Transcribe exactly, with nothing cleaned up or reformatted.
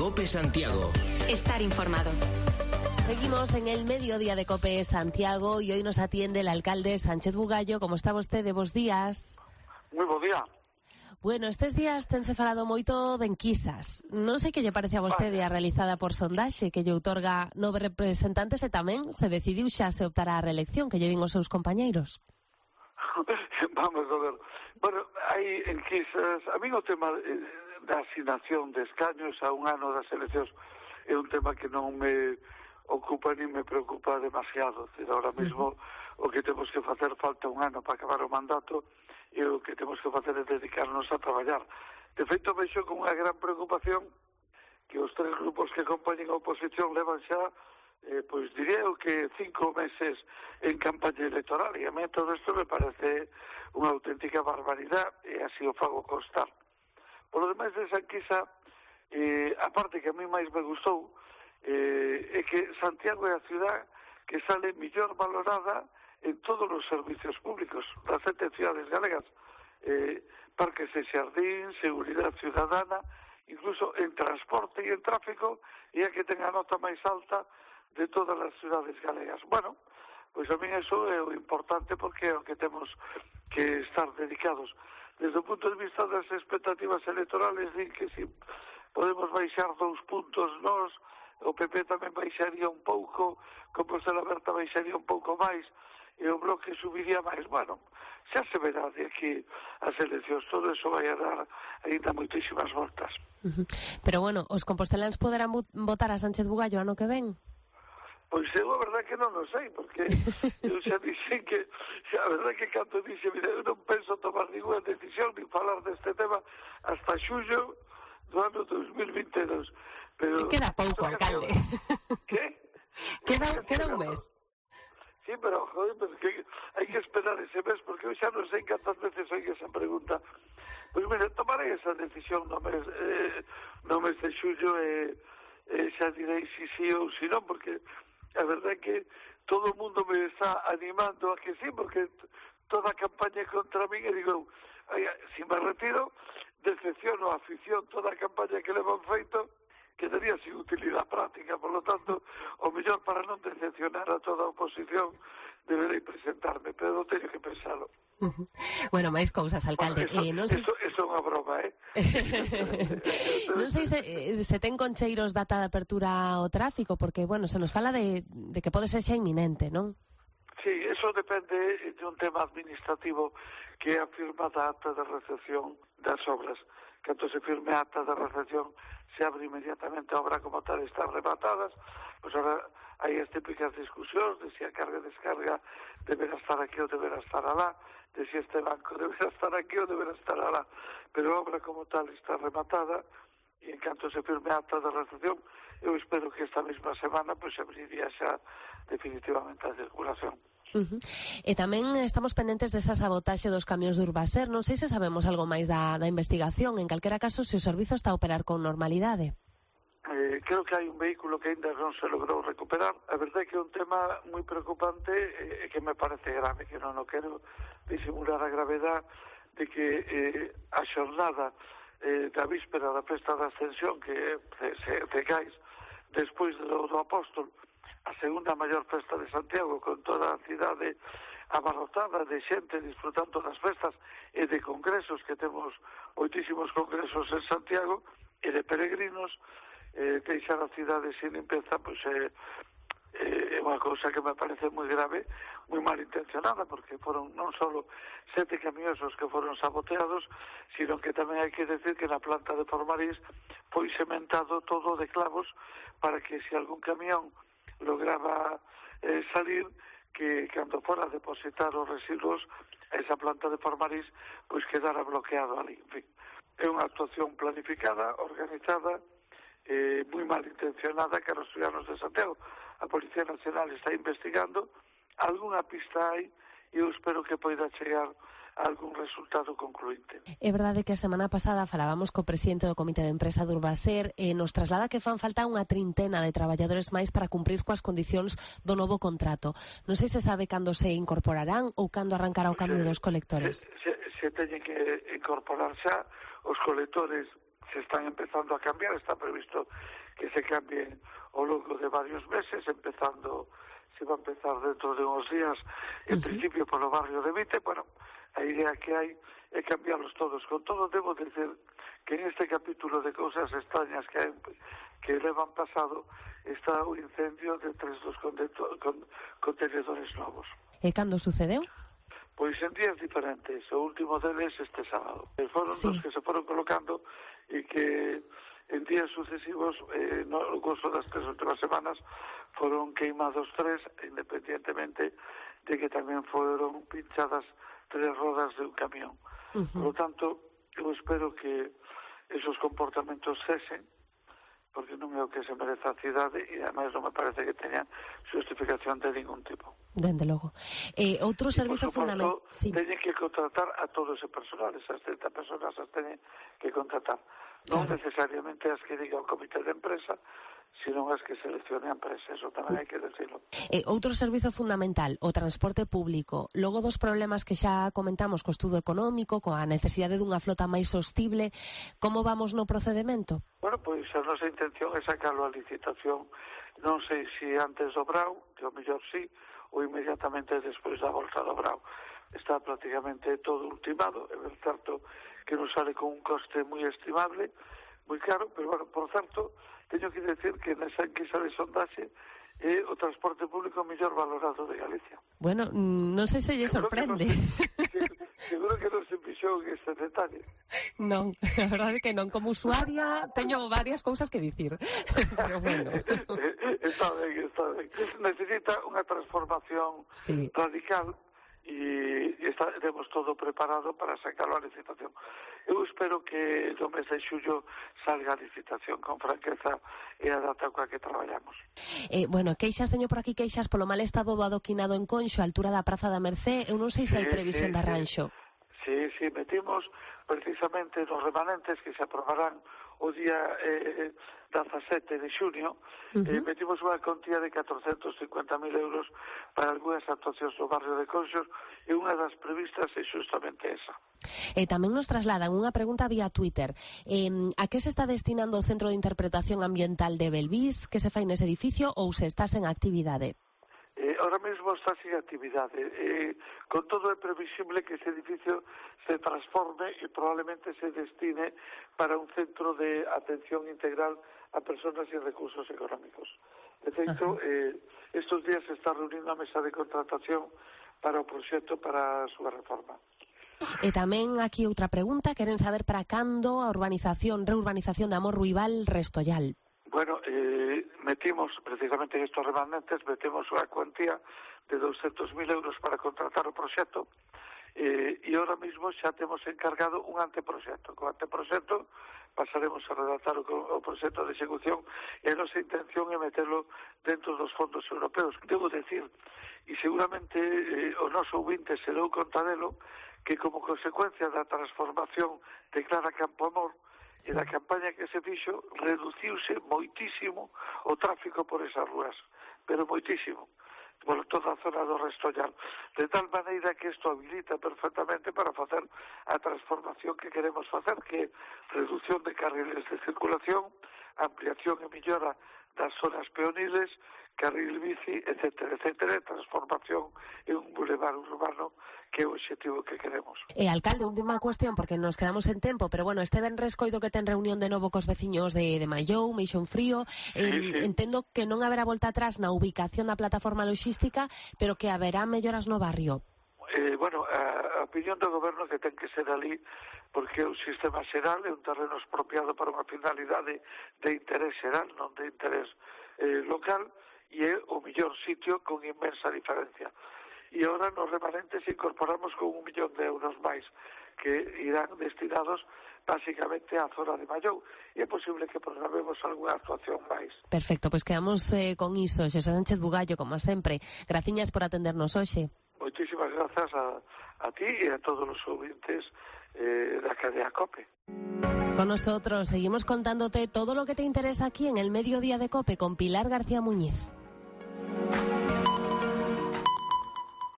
COPE Santiago. Estar informado. Seguimos en el mediodía de COPE Santiago y hoy nos atiende el alcalde Sánchez Bugallo. Como está vostede? Bos días. Moi bo día. Bueno, estes días tense falado moito de enquisas. Non sei que lle parece a vostede a realizada por sondaxe que lle outorga nove representantes e tamén se decidiu xa se optará a reelección que lle din os seus compañeiros. Vamos a ver. Bueno, hai enquisas. A mí o tema da asignación de escaños a un ano das eleccións é un tema que non me ocupa ni me preocupa demasiado. Decir, ahora mesmo uh-huh. o que temos que facer, falta un ano para acabar o mandato, e o que temos que facer é dedicarnos a traballar. De feito, vexo con unha gran preocupación que os tres grupos que acompañan a oposición levan xa, eh, pois diría eu que cinco meses en campaña electoral, e a mí todo isto me parece unha auténtica barbaridade, e así o fago constar. Por lo demais, desa enquisa, eh, a parte que a mí máis me gustou, eh, é que Santiago é a ciudad que sale mellor valorada en todos os servicios públicos das sete cidades galegas, eh, parques e xardín, seguridade ciudadana, incluso en transporte e en tráfico, e a que ten a nota máis alta de todas as cidades galegas. Bueno, pois a mí eso é o importante, porque é o que temos que estar dedicados. Desde o punto de vista das expectativas electorales, din que si podemos baixar dous puntos nós, o P P tamén baixaría un pouco, Compostela Aberta baixaría un pouco máis, e o Bloque subiría máis. Bueno, xa se verá de aquí as eleccións, todo eso vai a dar ainda moitísimas voltas. Uh-huh. Pero bueno, os composteláns poderán votar a Sánchez Bugallo ano que ven? Pois eu a verdade que non o sei, porque eu xa dixen que, xa, a verdade que cando dixe, mira, eu non penso tomar ninguna decisión ni falar deste tema hasta xullo do ano dos mil vinte e dous. Pero queda pouco, alcalde. Que? Queda, queda un mes. Sí, pero, joder, pero que hai que esperar ese mes, porque eu xa non sei cantas veces oí esa pregunta. Pois, mira, tomarei esa decisión no mes, eh, no mes de xullo e eh, eh, xa direi si sí ou si non, porque a verdade é que todo o mundo me está animando a que sí, porque toda a campaña contra mí, e digo, ay, si me retiro, decepciono a afición, toda a campaña que levan feito, quedaría sin utilidade práctica. Por lo tanto, o mellor para non decepcionar a toda a oposición, deberei presentarme, pero teño que pensalo. Uh-huh. Bueno, máis cousas, alcalde. Bueno, eso, eh, non sei... eso, eso é unha broma, eh? Non sei se, se ten concheiros data de apertura ao tráfico, porque, bueno, se nos fala de, de que pode ser xa inminente, non? Sí, eso depende de un tema administrativo que é a firma da acta de recepción das obras. Cando se firme a acta de recepción, se abre inmediatamente a obra como tal, están rematadas, pois agora hai as típicas discusións de se a carga e descarga deberá estar aquí ou deberá estar alá, de se este banco deberá estar aquí ou deberá estar alá, pero a obra como tal está rematada, e en canto se firme a acta de recepción, eu espero que esta mesma semana pois se abriría xa definitivamente a circulación. Uh-huh. E tamén estamos pendentes desa sabotaxe dos camións de Urbaser. Non sei se sabemos algo máis da, da investigación. En calquera caso, se o servizo está a operar con normalidade. Eh, creo que hai un vehículo que ainda non se logrou recuperar. A verdade é que é un tema moi preocupante e eh, que me parece grave, que non o quero disimular a gravedade de que eh, a xornada eh, da víspera da festa da Ascensión, que é de, de Gais, despois do, do Apóstol, a segunda maior festa de Santiago, con toda a cidade abarrotada de xente disfrutando das festas e de congresos, que temos moitísimos congresos en Santiago, e de peregrinos, eh, deixar a cidade sin limpeza, pois é eh, unha cousa que me parece moi grave, moi mal intencionada, porque foron non só sete camións os que foron saboteados, sino que tamén hai que decir que na planta de Formarís foi sementado todo de clavos para que se algún camión lograba eh, salir, que cando fora a depositar os residuos a esa planta de Formarís, pois quedara bloqueado ali. En fin, é unha actuación planificada, organizada, eh, moi mal intencionada que os ciudadanos de Santiago. A Policía Nacional está investigando, algunha pista hai, e eu espero que poida chegar algún resultado concluinte. É verdade que a semana pasada falábamos co presidente do Comité de Empresa de Urbaser e nos traslada que fan falta unha trintena de traballadores máis para cumprir coas condicións do novo contrato. Non sei se sabe cando se incorporarán ou cando arrancará o cambio dos colectores. Se, se, se teñen que incorporar xa, os colectores se están empezando a cambiar, está previsto que se cambien ao longo de varios meses, empezando, se va a empezar dentro de unos días, en uh-huh. principio polo barrio de Vite. Bueno, a idea que hai é cambiarlos todos. Con todo, debo dizer que en este capítulo de cousas extrañas que hai, que levan pasado, está o incendio de tres dos contenedores novos. E cando sucedeu? Pois en días diferentes. O último deles este sábado. Foron sí. Os que se foron colocando e que en días sucesivos, eh, no curso das tres últimas semanas, foron queimados tres, independientemente de que tamén foron pinchadas tres rodas de un camión. Uh-huh. Por lo tanto, eu espero que esos comportamentos cesen, porque non é o que se merece a cidade e ademais non me parece que teñan justificación de ningún tipo. Dende logo. Eh, outro servizo fundamental... Sí. Teñen que contratar a todo ese personal, esas trinta personas as teñen que contratar. Non claro. Necesariamente as que diga o comité de empresa, sino as que seleccione a empresa, eso tamén hai que decirlo. Eh, outro servizo fundamental, o transporte público. Logo dos problemas que xa comentamos co estudo económico, coa necesidade dunha flota máis sostible, como vamos no procedemento? Bueno, pois a nosa intención é sacarlo a licitación, non sei se antes do Brao, que ao mellor sí, ou inmediatamente despois da volta do Brao. Está prácticamente todo ultimado, é certo que nos sale con un coste moi estimable, moi caro, pero, bueno, por certo, teño que decir que nesa enquisa de sondaxe é o transporte público mellor valorado de Galicia. Bueno, non sei se lle sorprende. Seguro que non se fixou en este detalle. Non, a verdade que non. Como usuaria teño varias cousas que dicir. Pero bueno. Está ben, está ben. Necesita unha transformación sí. radical e está, temos todo preparado para sacarlo a licitación. Eu espero que no mes de xullo salga a licitación con franqueza e a data coa que traballamos. Eh, bueno, queixas teño por aquí, queixas polo mal estado do adoquinado en Conxo, a altura da Praza da Mercé. Eu non sei se hai previsión sí, de arranxo. Sí, sí, metimos precisamente nos remanentes que se aprobarán o día eh, dezasete de xunio, uh-huh. eh, metimos unha contía de catrocentos cincuenta mil euros para algunhas actuacións do barrio de Conxos e unha das previstas é justamente esa. E tamén nos trasladan unha pregunta vía Twitter. Eh, a que se está destinando o Centro de Interpretación Ambiental de Belvís, que se fai nese edificio, ou se estás en actividade? Eh, ahora mesmo está sin actividade. Eh, con todo é previsible que ese edificio se transforme e probablemente se destine para un centro de atención integral a personas sin recursos económicos. De feito, eh, estos días se está reunindo a mesa de contratación para o proxecto para a súa reforma. E tamén aquí outra pregunta, queren saber para cando a urbanización, reurbanización de Amor Ruibal Restollal. Bueno, eh, metimos, precisamente en estos remanentes, metemos unha cuantía de doscientos mil euros para contratar o proxecto eh, e ahora mismo xa temos encargado un anteproxecto. Con anteproxecto pasaremos a redactar o, o proxecto de execución e a nosa intención é meterlo dentro dos fondos europeos. Debo decir, e seguramente eh, o noso ouvinte se deu conta delo, que como consecuencia da transformación de Clara Campoamor sí. e da campaña que se fixo, reduciuse moitísimo o tráfico por esas rúas, pero moitísimo, por toda a zona do Restollal, de tal maneira que isto habilita perfectamente para facer a transformación que queremos facer, que é reducción de carriles de circulación, ampliación e millora das zonas peoniles, carril bici, etcétera, etcétera, transformación en un bulevar urbano que é o objetivo que queremos. E, alcalde, última cuestión, porque nos quedamos en tempo, pero, bueno, este venres coido que ten reunión de novo cos veciños de, de Mallou, Meixón Frío, eh, sí, sí. Entendo que non haberá volta atrás na ubicación da plataforma logística, pero que haberá melloras no barrio. Eh, bueno, a, a opinión do goberno que ten que ser ali, porque é un sistema xeral, é un terreno expropiado para unha finalidade de interés xeral, non de interés eh, local, e é o mellor sitio con inmensa diferencia. E agora nos remanentes incorporamos con un millón de euros máis que irán destinados básicamente á zona de Mallou e é posible que programemos algunha actuación máis. Perfecto, pois pues quedamos eh, con iso. Xosé Sánchez Bugallo, como sempre. Graciñas por atendernos hoxe. Moitísimas grazas a, a ti e a todos os ouvintes eh, da cadea COPE. Con nosotros seguimos contándote todo lo que te interesa aquí en el Mediodía de COPE con Pilar García Muñiz.